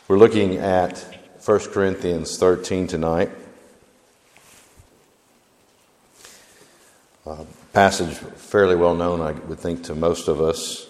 We're looking at 1 Corinthians 13 tonight. Passage fairly well known, I would think, to most of us,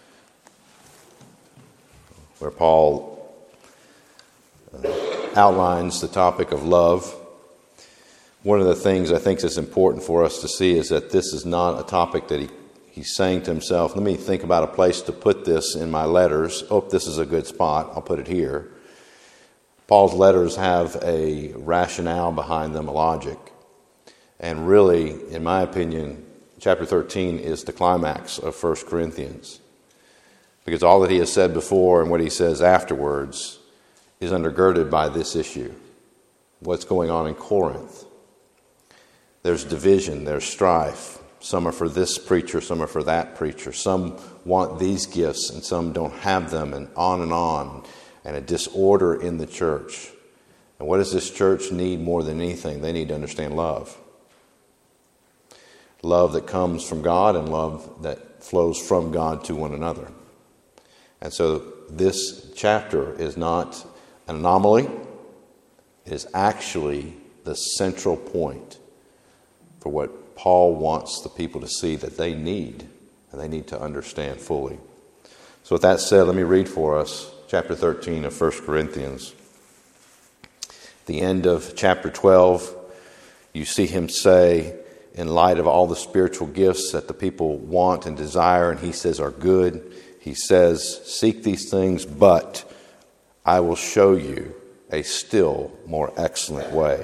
where Paul outlines the topic of love. One of the things I think is important for us to see is that this is not a topic that he's saying to himself, let me think about a place to put this in my letters. Oh, this is a good spot. I'll put it here. Paul's letters have a rationale behind them, a logic. And really, in my opinion, chapter 13 is the climax of 1 Corinthians. Because all that he has said before and what he says afterwards is undergirded by this issue. What's going on in Corinth? There's division, there's strife. Some are for this preacher, some are for that preacher. Some want these gifts and some don't have them, and on, and a disorder in the church. And what does this church need more than anything? They need to understand love. Love that comes from God and love that flows from God to one another. And so this chapter is not an anomaly. It is actually the central point for what Paul wants the people to see that they need, and they need to understand fully. So with that said, let me read for us chapter 13 of 1 Corinthians. At the end of chapter 12, you see him say, in light of all the spiritual gifts that the people want and desire, and he says are good, he says, seek these things, but I will show you a still more excellent way.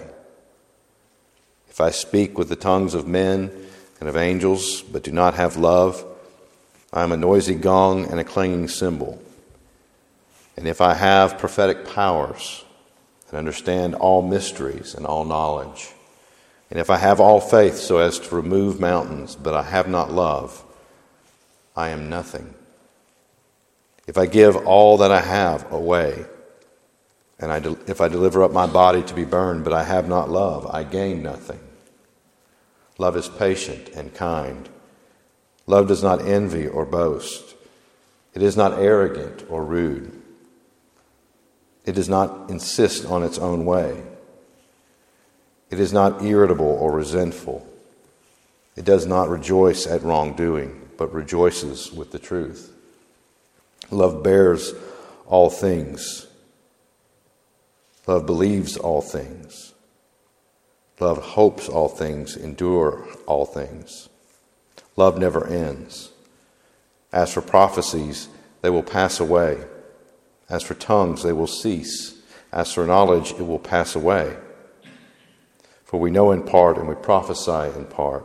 If I speak with the tongues of men and of angels, but do not have love, I am a noisy gong and a clanging cymbal. And if I have prophetic powers and understand all mysteries and all knowledge, and if I have all faith so as to remove mountains, but I have not love, I am nothing. If I give all that I have away, and if I deliver up my body to be burned, but I have not love, I gain nothing. Love is patient and kind. Love does not envy or boast. It is not arrogant or rude. It does not insist on its own way. It is not irritable or resentful. It does not rejoice at wrongdoing, but rejoices with the truth. Love bears all things. Love believes all things. Love hopes all things, endure all things. Love never ends. As for prophecies, they will pass away. As for tongues, they will cease. As for knowledge, it will pass away. For we know in part and we prophesy in part.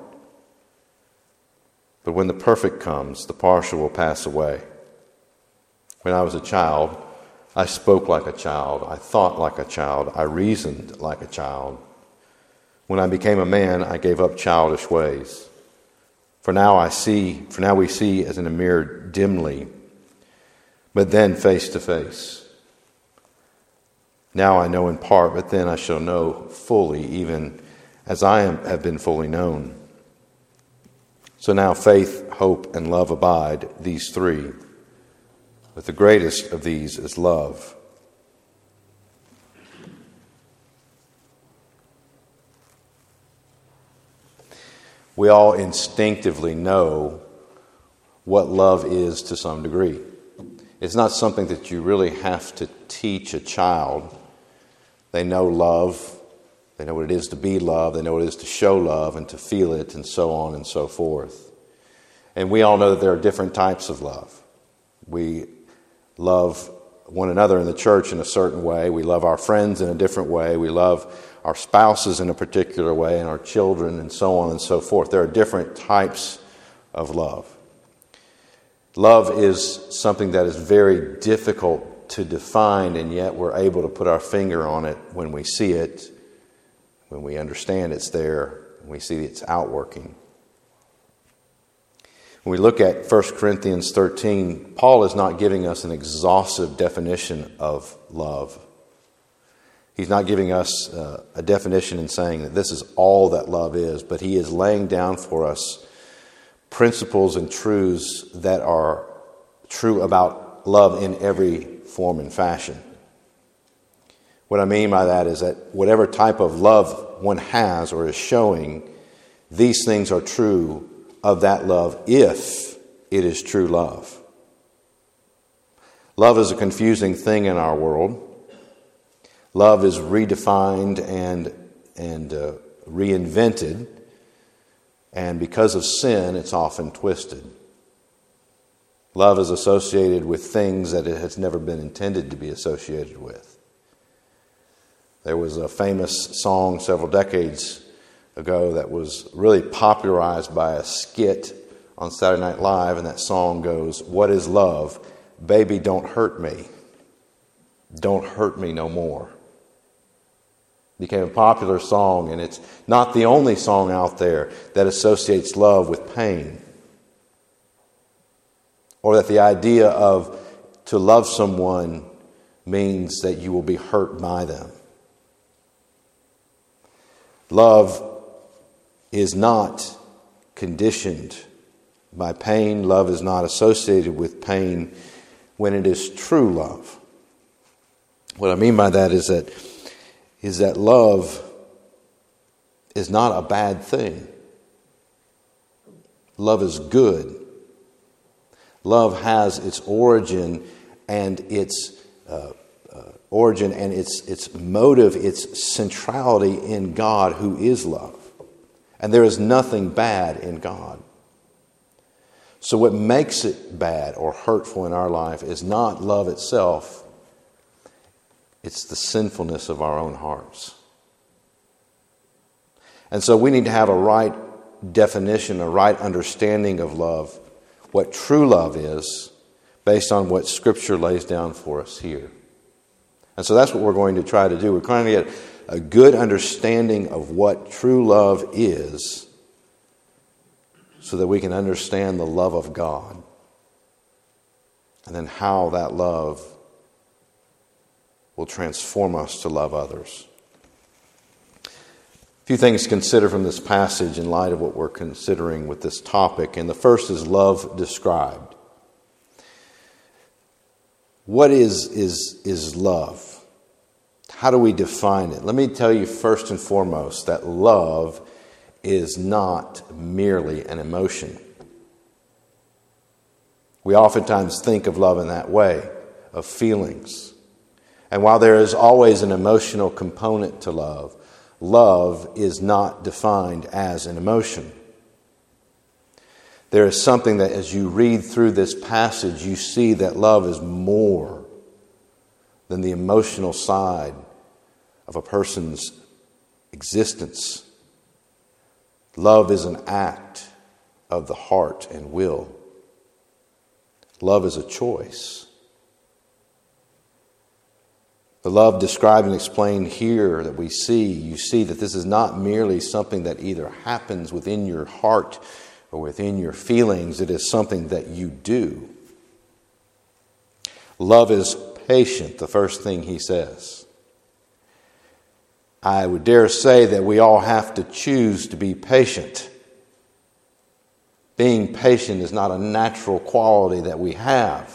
But when the perfect comes, the partial will pass away. When I was a child, I spoke like a child. I thought like a child. I reasoned like a child. When I became a man, I gave up childish ways. For now we see as in a mirror dimly, but then face to face. Now I know in part, but then I shall know fully, even as I have been fully known. So now faith, hope, and love abide, these three. But the greatest of these is love. We all instinctively know what love is to some degree. It's not something that you really have to teach a child. They know love. They know what it is to be loved. They know what it is to show love and to feel it, and so on and so forth. And we all know that there are different types of love. We love one another in the church in a certain way. We love our friends in a different way. We love our spouses in a particular way, and our children, and so on and so forth. There are different types of love. Love is something that is very difficult to define, and yet we're able to put our finger on it when we see it, when we understand it's there, when we see it's outworking. When we look at 1 Corinthians 13, Paul is not giving us an exhaustive definition of love. He's not giving us a definition and saying that this is all that love is, but he is laying down for us principles and truths that are true about love in every form and fashion. What I mean by that is that whatever type of love one has or is showing, these things are true of that love if it is true love. Love is a confusing thing in our world. Love is redefined and reinvented, and because of sin, it's often twisted. Love is associated with things that it has never been intended to be associated with. There was a famous song several decades ago that was really popularized by a skit on Saturday Night Live, and that song goes, "What is love? Baby, don't hurt me. Don't hurt me no more." It became a popular song, and it's not the only song out there that associates love with pain, or that the idea of to love someone means that you will be hurt by them. Love is not conditioned by pain. Love is not associated with pain when it is true love. What I mean by that is that love is not a bad thing. Love is good. Love has its origin and its motive, its centrality in God, who is love. And there is nothing bad in God. So what makes it bad or hurtful in our life is not love itself. It's the sinfulness of our own hearts. And so we need to have a right definition, a right understanding of love, what true love is, based on what Scripture lays down for us here. And so that's what we're going to try to do. We're trying to get a good understanding of what true love is so that we can understand the love of God and then how that love will transform us to love others. A few things to consider from this passage in light of what we're considering with this topic. And the first is love described. What is love? How do we define it? Let me tell you first and foremost that love is not merely an emotion. We oftentimes think of love in that way, of feelings. And while there is always an emotional component to love, love is not defined as an emotion. There is something that as you read through this passage, you see that love is more than the emotional side of a person's existence. Love is an act of the heart and will. Love is a choice. The love described and explained here that we see, you see that this is not merely something that either happens within your heart or within your feelings. It is something that you do. Love is patient, the first thing he says. I would dare say that we all have to choose to be patient. Being patient is not a natural quality that we have.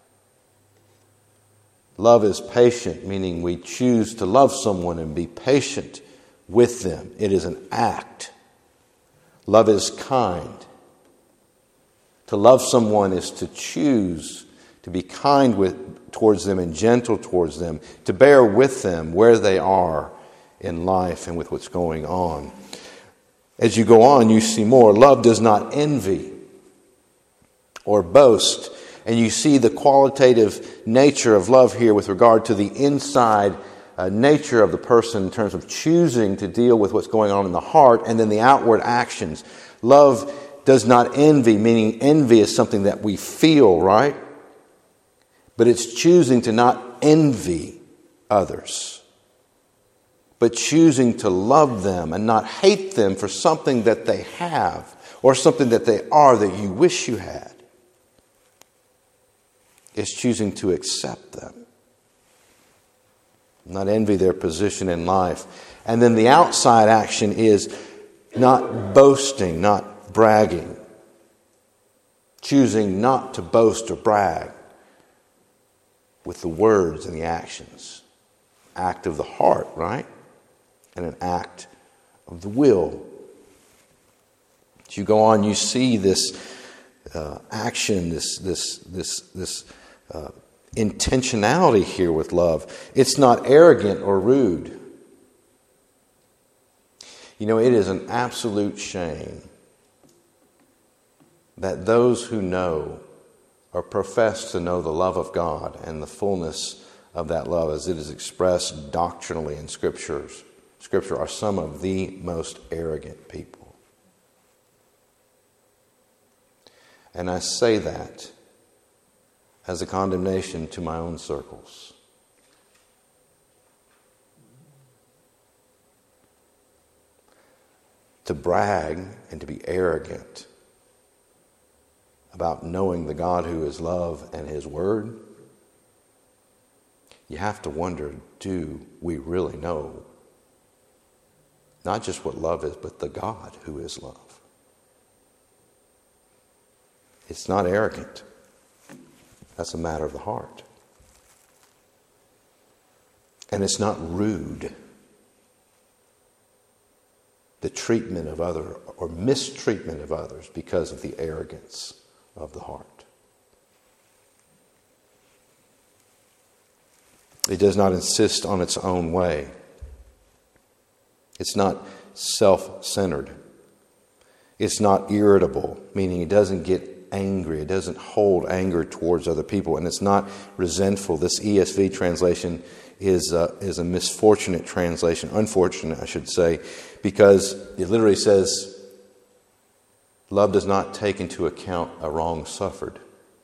Love is patient, meaning we choose to love someone and be patient with them. It is an act. Love is kind. To love someone is to choose to be kind towards them and gentle towards them, to bear with them where they are in life and with what's going on. As you go on, you see more. Love does not envy or boast. And you see the qualitative nature of love here with regard to the inside nature of the person in terms of choosing to deal with what's going on in the heart, and then the outward actions. Love does not envy, meaning envy is something that we feel, right? But it's choosing to not envy others, but choosing to love them and not hate them for something that they have or something that they are that you wish you had. It's choosing to accept them, not envy their position in life. And then the outside action is not boasting, not bragging, choosing not to boast or brag with the words and the actions. act of the heart, right? And an act of the will. As you go on, you see this action, this intentionality here with love. It's not arrogant or rude. You know, it is an absolute shame that those who know or profess to know the love of God and the fullness of that love as it is expressed doctrinally in Scripture are some of the most arrogant people. And I say that as a condemnation to my own circles. To brag and to be arrogant about knowing the God who is love and His Word, you have to wonder, do we really know not just what love is, but the God who is love? It's not arrogant. That's a matter of the heart. And it's not rude. The treatment of other or mistreatment of others because of the arrogance of the heart. It does not insist on its own way. It's not self-centered. It's not irritable, meaning it doesn't get angry. It doesn't hold anger towards other people. And it's not resentful. This ESV translation is a misfortunate translation, unfortunate I should say, because it literally says, love does not take into account a wrong suffered.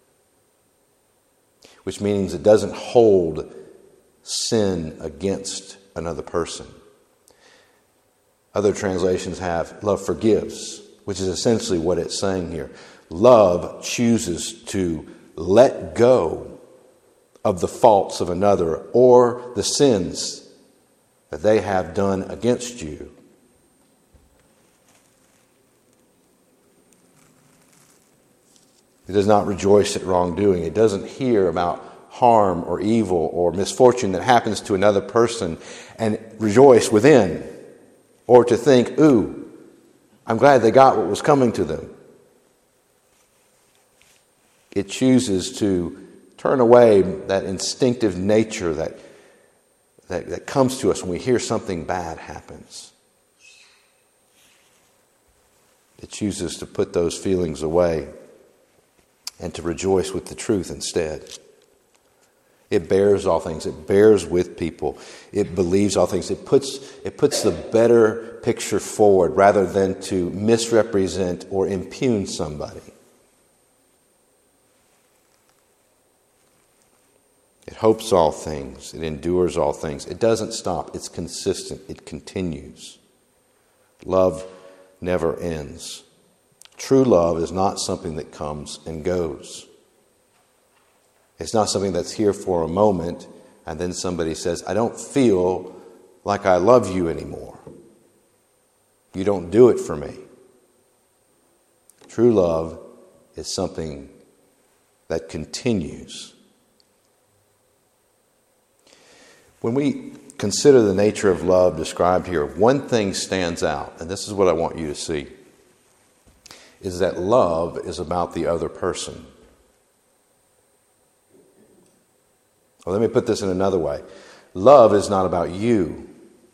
Which means it doesn't hold sin against another person. Other translations have love forgives, which is essentially what it's saying here. Love chooses to let go of the faults of another or the sins that they have done against you. It does not rejoice at wrongdoing. It doesn't hear about harm or evil or misfortune that happens to another person and rejoice within, or to think, ooh, I'm glad they got what was coming to them. It chooses to turn away that instinctive nature that comes to us when we hear something bad happens. It chooses to put those feelings away and to rejoice with the truth instead. It bears all things. It bears with people. It believes all things. It puts the better picture forward rather than to misrepresent or impugn somebody. It hopes all things. It endures all things. It doesn't stop. It's consistent. It continues. Love never ends. True love is not something that comes and goes. It's not something that's here for a moment and then somebody says, I don't feel like I love you anymore. You don't do it for me. True love is something that continues. When we consider the nature of love described here, one thing stands out, and this is what I want you to see, is that love is about the other person. Well, let me put this in another way. Love is not about you.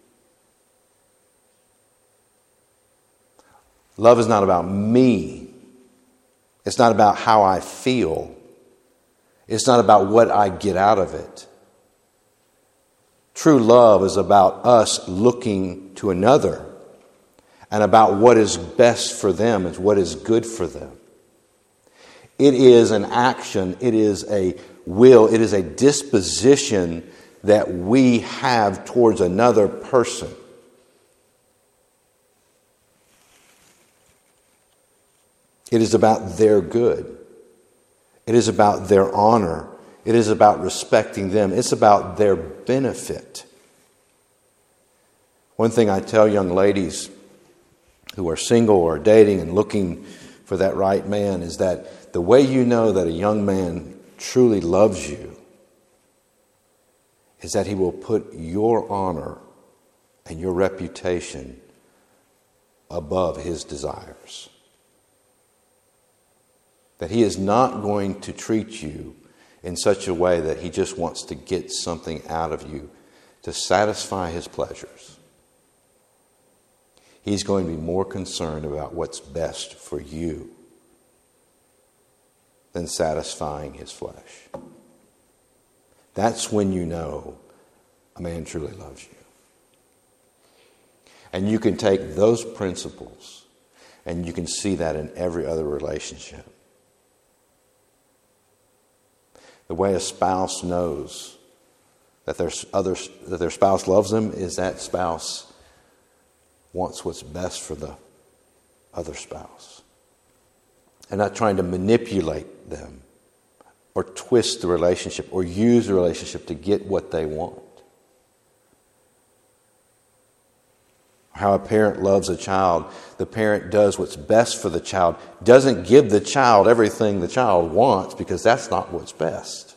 Love is not about me. It's not about how I feel. It's not about what I get out of it. True love is about us looking to another and about what is best for them and what is good for them. It is an action, it is a will, it is a disposition that we have towards another person. It is about their good. It is about their honor. It is about respecting them. It's about their benefit. One thing I tell young ladies who are single or dating and looking for that right man is that the way you know that a young man truly loves you is that He will put your honor and your reputation above His desires. That He is not going to treat you in such a way that He just wants to get something out of you to satisfy His pleasures. He's going to be more concerned about what's best for you than satisfying His flesh. That's when you know a man truly loves you. And you can take those principles and you can see that in every other relationship. The way a spouse knows that their spouse loves them is that spouse wants what's best for the other spouse. And not trying to manipulate them or twist the relationship or use the relationship to get what they want. How a parent loves a child, the parent does what's best for the child, doesn't give the child everything the child wants because that's not what's best.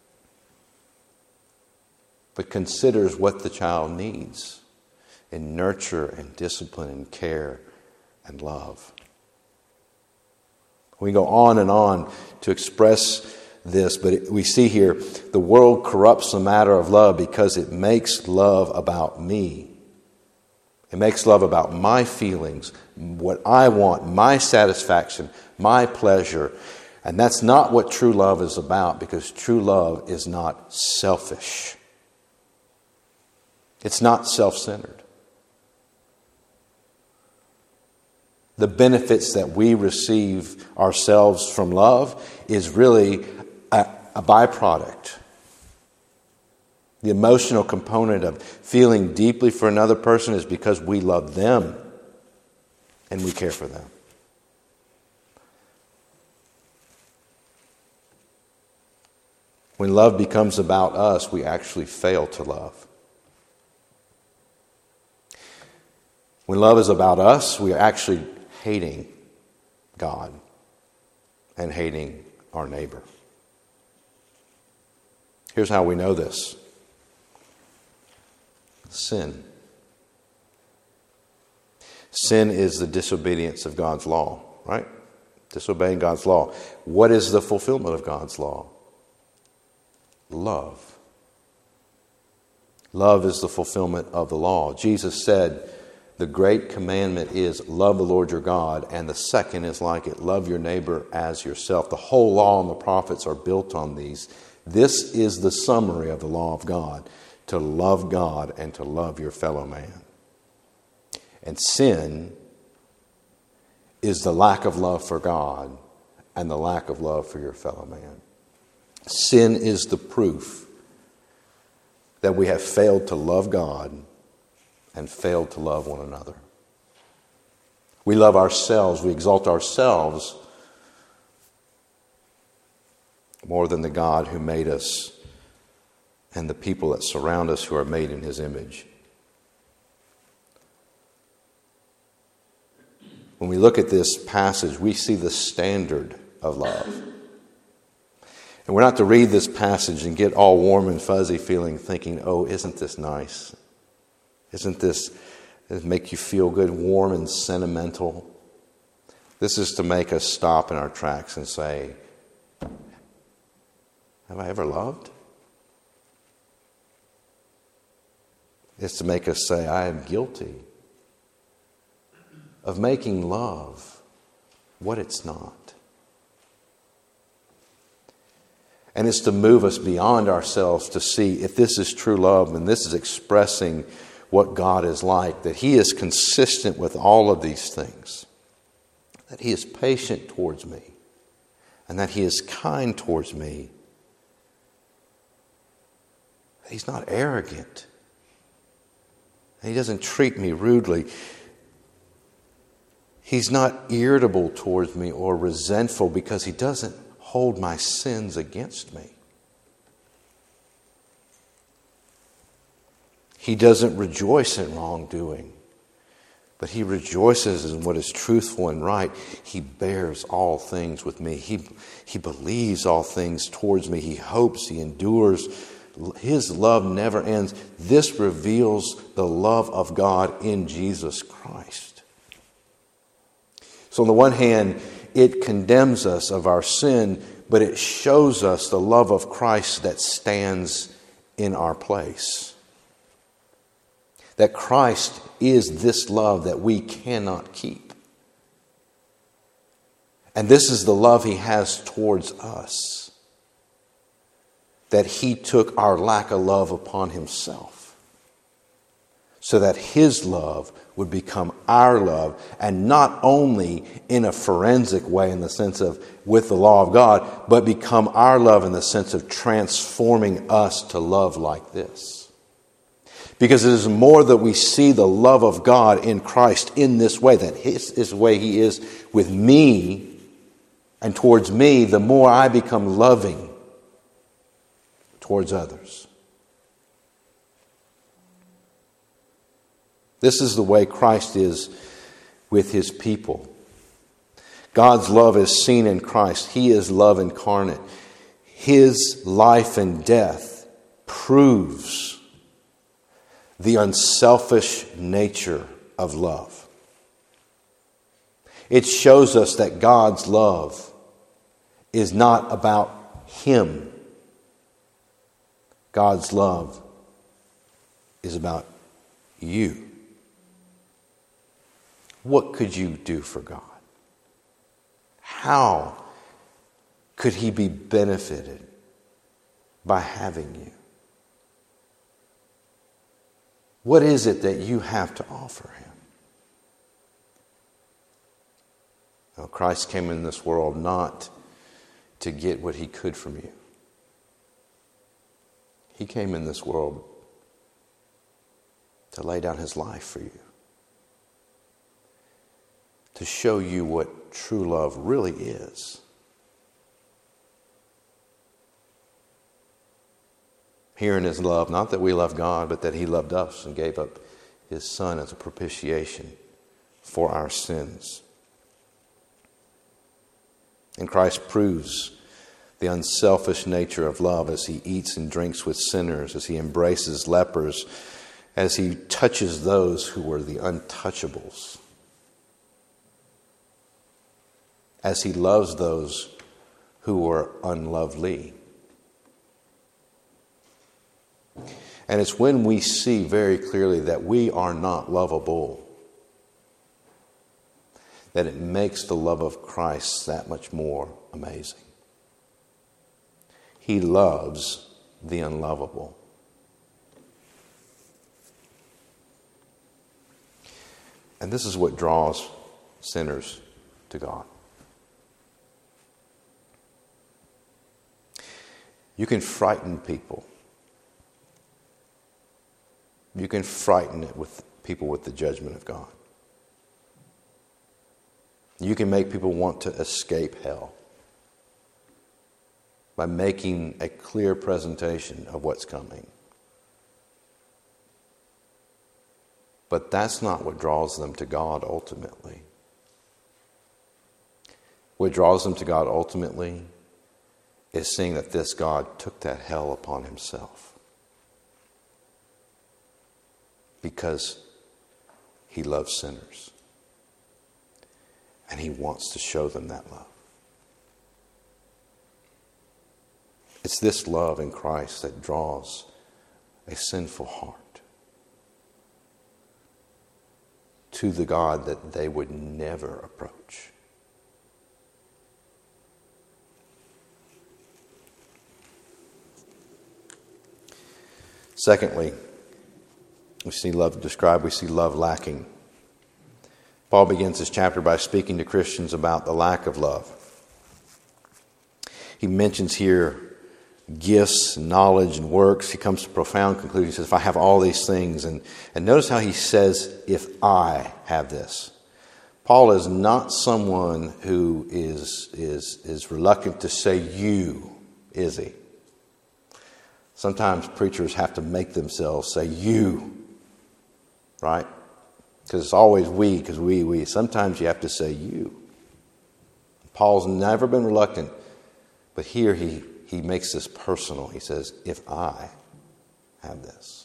But considers what the child needs in nurture and discipline and care and love. We go on to express this, but we see here the world corrupts the matter of love because it makes love about me. It makes love about my feelings, what I want, my satisfaction, my pleasure. And that's not what true love is about, because true love is not selfish. It's not self-centered. The benefits that we receive ourselves from love is really a byproduct. The emotional component of feeling deeply for another person is because we love them and we care for them. When love becomes about us, we actually fail to love. When love is about us, we are actually hating God and hating our neighbor. Here's how we know this. Sin. Sin is the disobedience of God's law, right? Disobeying God's law. What is the fulfillment of God's law? Love. Love is the fulfillment of the law. Jesus said, the great commandment is love the Lord your God, and the second is like it, love your neighbor as yourself. The whole law and the prophets are built on these. This is the summary of the law of God, to love God and to love your fellow man. And sin is the lack of love for God and the lack of love for your fellow man. Sin is the proof that we have failed to love God and failed to love one another. We love ourselves, we exalt ourselves more than the God who made us and the people that surround us who are made in His image. When we look at this passage, we see the standard of love. And we're not to read this passage and get all warm and fuzzy feeling, thinking, oh, isn't this nice? Isn't this make you feel good, warm and sentimental? This is to make us stop in our tracks and say, have I ever loved? It's to make us say, I am guilty of making love what it's not. And it's to move us beyond ourselves to see if this is true love and this is expressing what God is like, that He is consistent with all of these things, that He is patient towards me, and that He is kind towards me. He's not arrogant. He doesn't treat me rudely. He's not irritable towards me or resentful because He doesn't hold my sins against me. He doesn't rejoice in wrongdoing, but He rejoices in what is truthful and right. He bears all things with me. He believes all things towards me. He hopes, He endures His love never ends. This reveals the love of God in Jesus Christ. So on the one hand, it condemns us of our sin, but it shows us the love of Christ that stands in our place. That Christ is this love that we cannot keep. And this is the love He has towards us. That He took our lack of love upon Himself, so that His love would become our love, and not only in a forensic way in the sense of with the law of God, but become our love in the sense of transforming us to love like this. Because it is more that we see the love of God in Christ in this way, that His is the way He is with me and towards me, the more I become loving towards others. This is the way Christ is with His people. God's love is seen in Christ. He is love incarnate. His life and death proves the unselfish nature of love. It shows us that God's love is not about Him. God's love is about you. What could you do for God? How could He be benefited by having you? What is it that you have to offer Him? Now, Christ came in this world not to get what He could from you. He came in this world to lay down His life for you. To show you what true love really is. Herein is love, not that we love God, but that He loved us and gave up His Son as a propitiation for our sins. And Christ proves the unselfish nature of love as He eats and drinks with sinners, as He embraces lepers, as He touches those who were the untouchables, as He loves those who were unlovely. And it's when we see very clearly that we are not lovable that it makes the love of Christ that much more amazing. He loves the unlovable. And this is what draws sinners to God. You can frighten people. You can frighten it with people with the judgment of God. You can make people want to escape hell by making a clear presentation of what's coming. But that's not what draws them to God ultimately. What draws them to God ultimately is seeing that this God took that hell upon Himself. Because He loves sinners. And He wants to show them that love. It's this love in Christ that draws a sinful heart to the God that they would never approach. Secondly, we see love described, we see love lacking. Paul begins this chapter by speaking to Christians about the lack of love. He mentions here gifts, knowledge, and works. He comes to profound conclusions. He says, if I have all these things, and notice how he says, if I have this. Paul is not someone who is reluctant to say you, is he? Sometimes preachers have to make themselves say you, right? Because it's always we, because we. Sometimes you have to say you. Paul's never been reluctant, but here he makes this personal. He says, if I have this.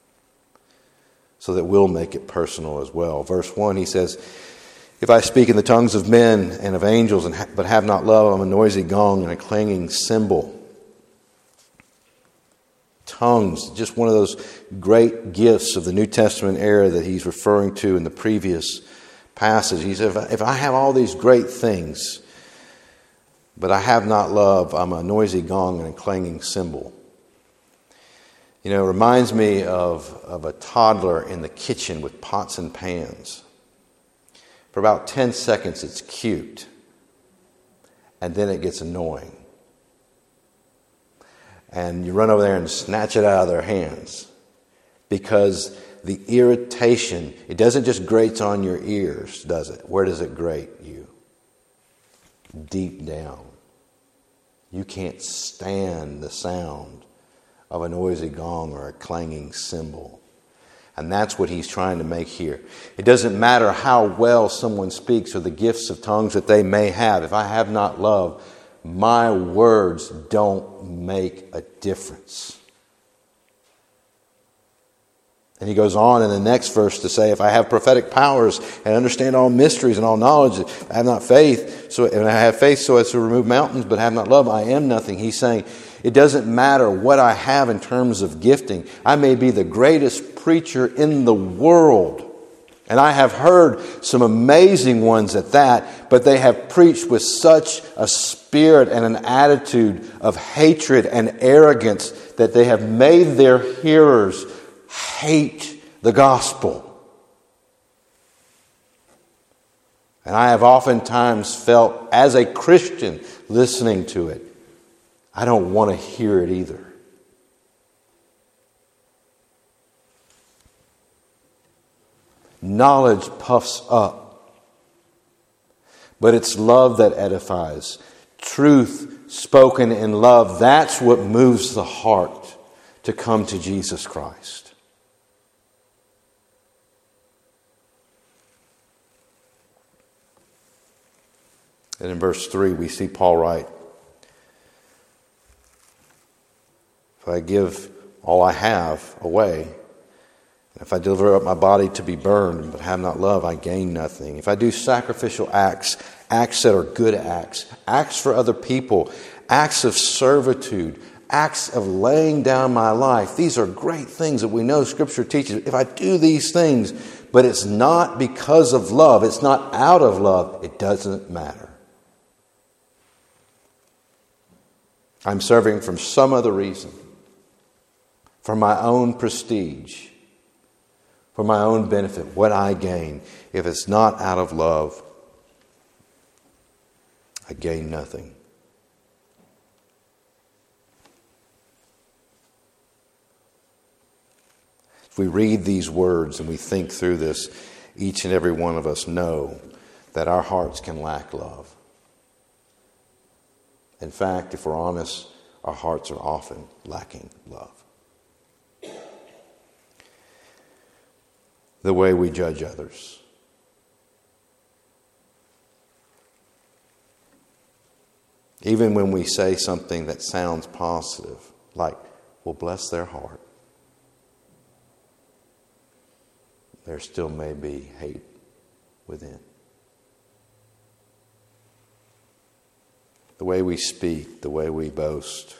So that we'll make it personal as well. Verse 1, he says, if I speak in the tongues of men and of angels but have not love, I'm a noisy gong and a clanging cymbal. Tongues, just one of those great gifts of the New Testament era that he's referring to in the previous passage. He said, if I have all these great things, but I have not love, I'm a noisy gong and a clanging cymbal. You know, it reminds me of a toddler in the kitchen with pots and pans. For about 10 seconds, it's cute. And then it gets annoying. And you run over there and snatch it out of their hands. Because the irritation, it doesn't just grate on your ears, does it? Where does it grate you? Deep down. You can't stand the sound of a noisy gong or a clanging cymbal. And that's what he's trying to make here. It doesn't matter how well someone speaks or the gifts of tongues that they may have. If I have not love, my words don't make a difference. And he goes on in the next verse to say, if I have prophetic powers and understand all mysteries and all knowledge, I have not faith, and I have faith so as to remove mountains, but have not love, I am nothing. He's saying, it doesn't matter what I have in terms of gifting. I may be the greatest preacher in the world. And I have heard some amazing ones at that, but they have preached with such a spirit and an attitude of hatred and arrogance that they have made their hearers hate the gospel. And I have oftentimes felt, as a Christian listening to it, I don't want to hear it either. Knowledge puffs up, but it's love that edifies. Truth spoken in love, that's what moves the heart to come to Jesus Christ. And in verse 3, we see Paul write, if I give all I have away, if I deliver up my body to be burned, but have not love, I gain nothing. If I do sacrificial acts, acts that are good acts, acts for other people, acts of servitude, acts of laying down my life, these are great things that we know Scripture teaches. If I do these things, but it's not because of love, it's not out of love, it doesn't matter. I'm serving from some other reason, for my own prestige, for my own benefit, what I gain. If it's not out of love, I gain nothing. If we read these words and we think through this, each and every one of us know that our hearts can lack love. In fact, if we're honest, our hearts are often lacking love. The way we judge others. Even when we say something that sounds positive, like, well, bless their heart, there still may be hate within. The way we speak, the way we boast.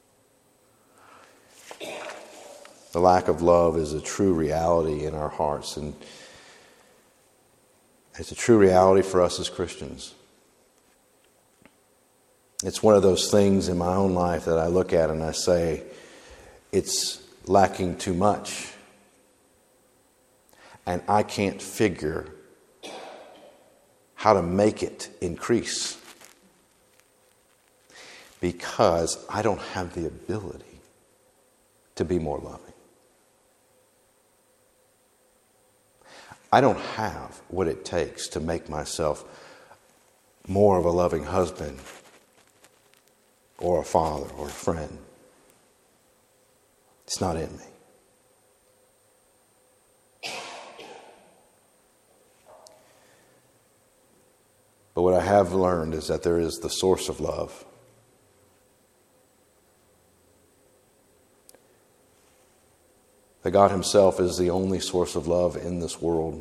The lack of love is a true reality in our hearts, and it's a true reality for us as Christians. It's one of those things in my own life that I look at and I say, it's lacking too much. And I can't figure how to make it increase. Because I don't have the ability to be more loving. I don't have what it takes to make myself more of a loving husband or a father or a friend. It's not in me. But what I have learned is that there is the source of love. that God himself is the only source of love in this world.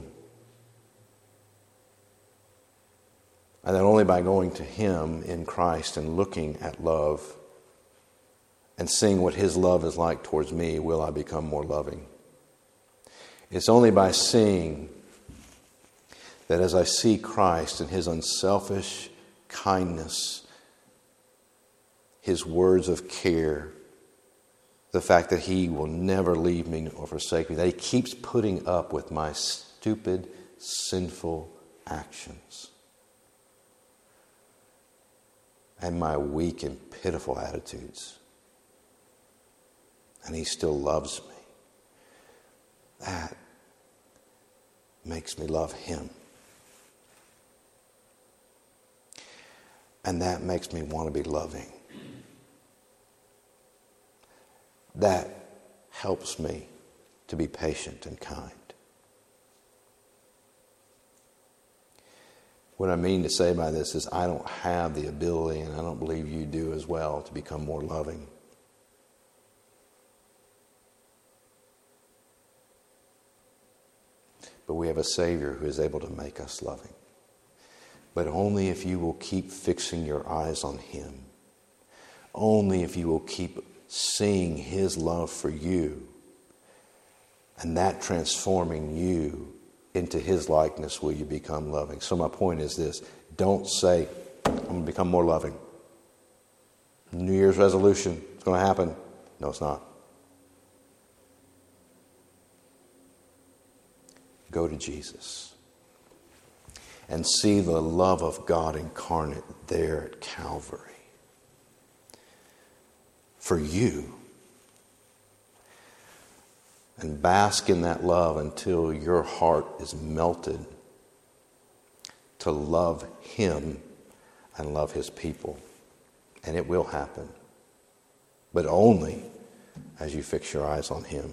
And that only by going to him in Christ and looking at love and seeing what his love is like towards me will I become more loving. It's only by seeing that as I see Christ and his unselfish kindness, his words of care, the fact that he will never leave me or forsake me, that he keeps putting up with my stupid, sinful actions and my weak and pitiful attitudes, and he still loves me. That makes me love him. And that makes me want to be loving. That helps me to be patient and kind. What I mean to say by this is I don't have the ability, and I don't believe you do as well, to become more loving. But we have a Savior who is able to make us loving. But only if you will keep fixing your eyes on him. Only if you will keep seeing his love for you, and that transforming you into his likeness, will you become loving. So my point is this: don't say, I'm going to become more loving. New Year's resolution, it's going to happen. No, it's not. Go to Jesus and see the love of God incarnate there at Calvary for you, and bask in that love until your heart is melted to love him and love his people. And it will happen, but only as you fix your eyes on him.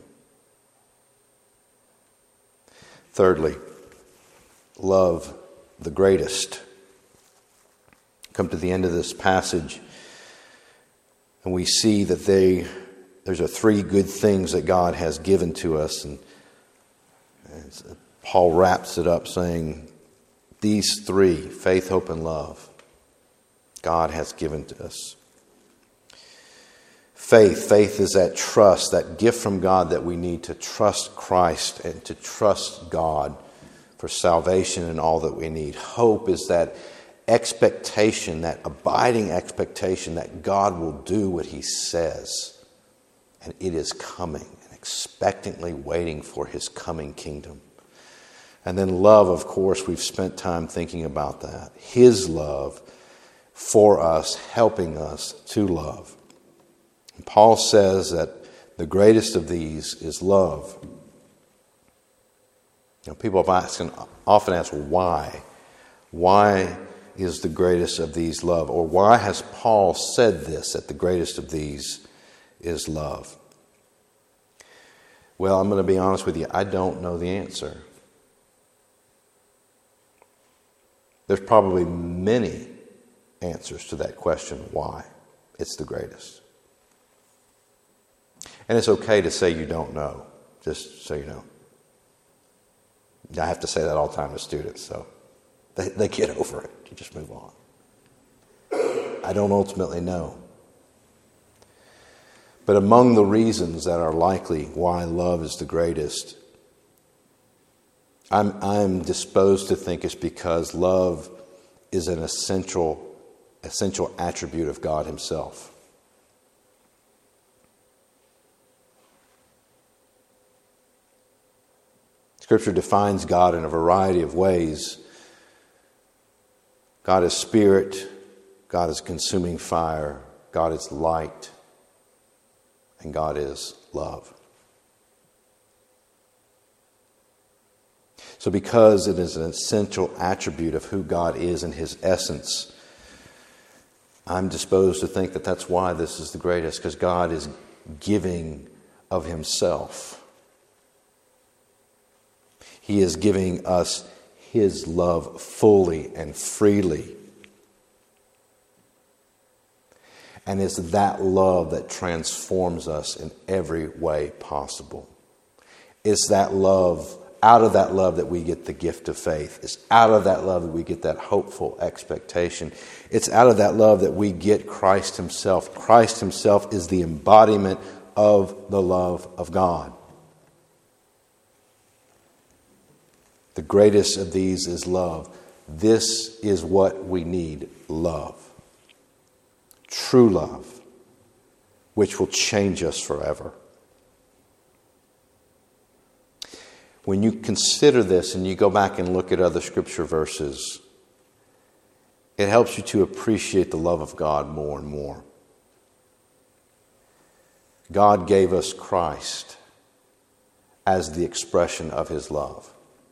Thirdly, love the greatest. Come to the end of this passage, and we see that there's three good things that God has given to us. And Paul wraps it up saying, these three, faith, hope, and love, God has given to us. Faith is that trust, that gift from God that we need to trust Christ and to trust God for salvation and all that we need. Hope is that expectation, that abiding expectation that God will do what he says. And it is coming, and expectantly waiting for his coming kingdom. And then love, of course, we've spent time thinking about that. His love for us, helping us to love. And Paul says that the greatest of these is love. Now, people have often asked, why? Why is the greatest of these love? Or why has Paul said this, that the greatest of these is love? Well, I'm going to be honest with you. I don't know the answer. There's probably many answers to that question, why it's the greatest. And it's okay to say you don't know, just so you know. I have to say that all the time to students, so they get over it. You just move on. I don't ultimately know. But among the reasons that are likely why love is the greatest, I'm disposed to think it's because love is an essential attribute of God himself. Scripture defines God in a variety of ways. God is spirit, God is consuming fire, God is light, and God is love. So because it is an essential attribute of who God is in his essence, I'm disposed to think that that's why this is the greatest, because God is giving of himself. He is giving us his love fully and freely. And it's that love that transforms us in every way possible. It's that love, out of that love that we get the gift of faith. It's out of that love that we get that hopeful expectation. It's out of that love that we get Christ Himself. Christ Himself is the embodiment of the love of God. The greatest of these is love. This is what we need, love. True love, which will change us forever. When you consider this and you go back and look at other scripture verses, it helps you to appreciate the love of God more and more. God gave us Christ as the expression of His love.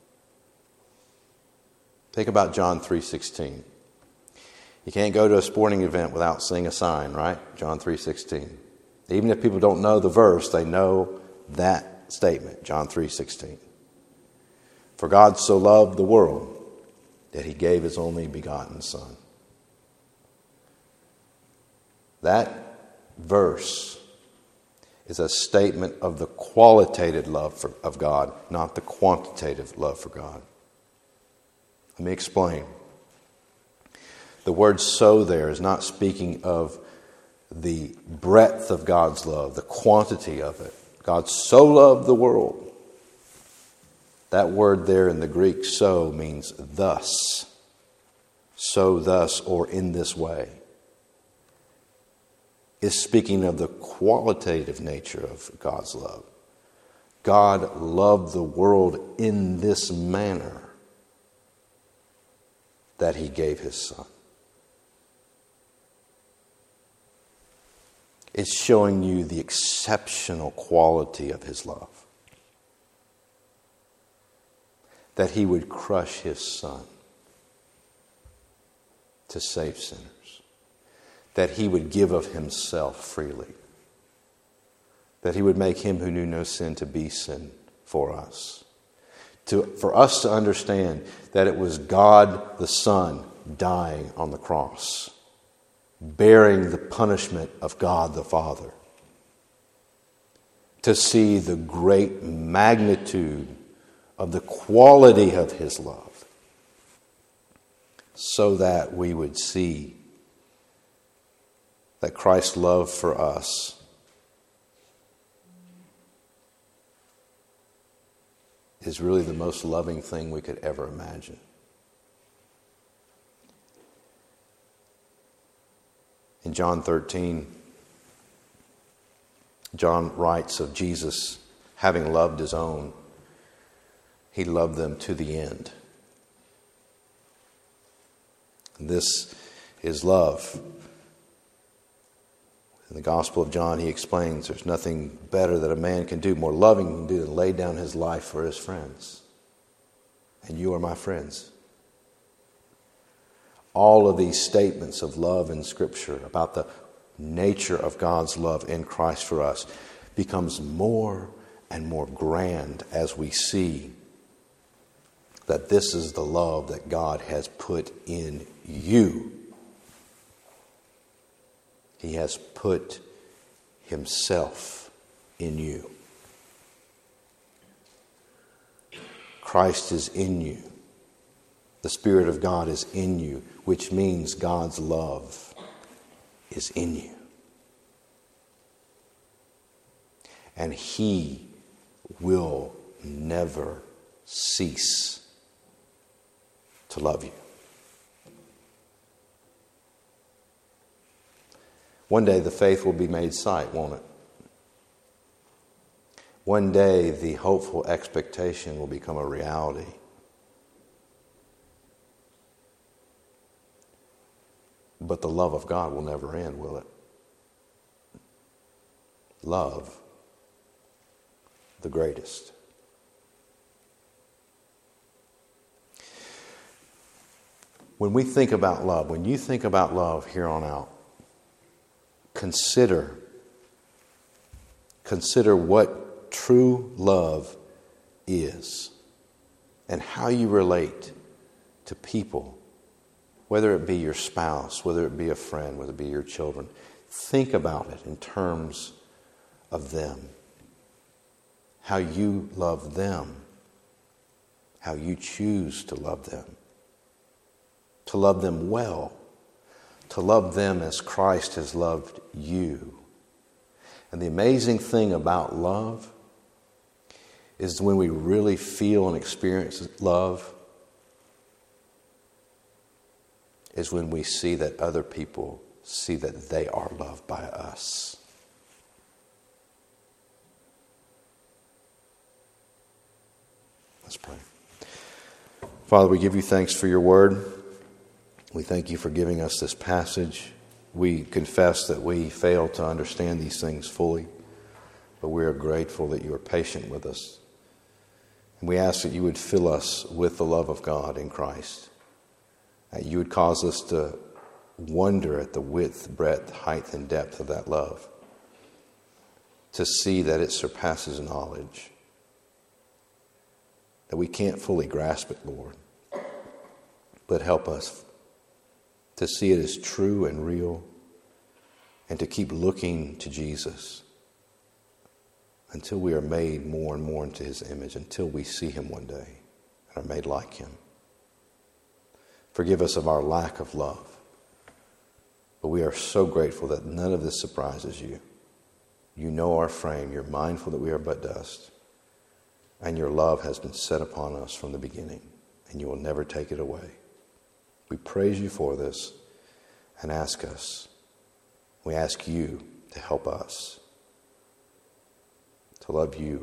Think about John 3:16. You can't go to a sporting event without seeing a sign, right? John 3:16. Even if people don't know the verse, they know that statement, John 3:16. For God so loved the world that He gave His only begotten Son. That verse is a statement of the qualitative love of God, not the quantitative love for God. Let me explain. The word "so" there is not speaking of the breadth of God's love, the quantity of it. God so loved the world. That word there in the Greek, "so," means thus. So, thus, or in this way. Is speaking of the qualitative nature of God's love. God loved the world in this manner that He gave His Son. It's showing you the exceptional quality of His love. That He would crush His Son to save sinners. That He would give of Himself freely. That He would make Him who knew no sin to be sin for us. For us to understand that it was God the Son dying on the cross, bearing the punishment of God the Father. To see the great magnitude of the quality of His love, so that we would see that Christ's love for us is really the most loving thing we could ever imagine. In John 13, John writes of Jesus having loved His own. He loved them to the end. This is love. In the Gospel of John, he explains there's nothing better that a man can do, more loving can do, than lay down his life for his friends. And you are my friends. All of these statements of love in Scripture about the nature of God's love in Christ for us becomes more and more grand as we see that this is the love that God has put in you. He has put Himself in you. Christ is in you. The Spirit of God is in you, which means God's love is in you. And He will never cease to love you. One day the faith will be made sight, won't it? One day the hopeful expectation will become a reality. But the love of God will never end, will it? Love, the greatest. When we think about love, when you think about love here on out, consider what true love is and how you relate to people, whether it be your spouse, whether it be a friend, whether it be your children. Think about it in terms of them. how you love them, how you choose to love them well, to love them as Christ has loved you. And the amazing thing about love is when we really feel and experience love is when we see that other people see that they are loved by us. Let's pray. Father, we give you thanks for your word. We thank you for giving us this passage. We confess that we fail to understand these things fully, but we are grateful that you are patient with us. And we ask that you would fill us with the love of God in Christ, that you would cause us to wonder at the width, breadth, height, and depth of that love, to see that it surpasses knowledge, that we can't fully grasp it, Lord, but help us to see it as true and real, and to keep looking to Jesus until we are made more and more into his image, until we see him one day and are made like him. Forgive us of our lack of love, but we are so grateful that none of this surprises you. You know our frame. You're mindful that we are but dust, and your love has been set upon us from the beginning, and you will never take it away. We praise you for this and we ask you to help us to love you,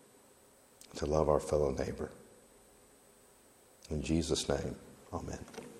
to love our fellow neighbor. In Jesus' name, amen.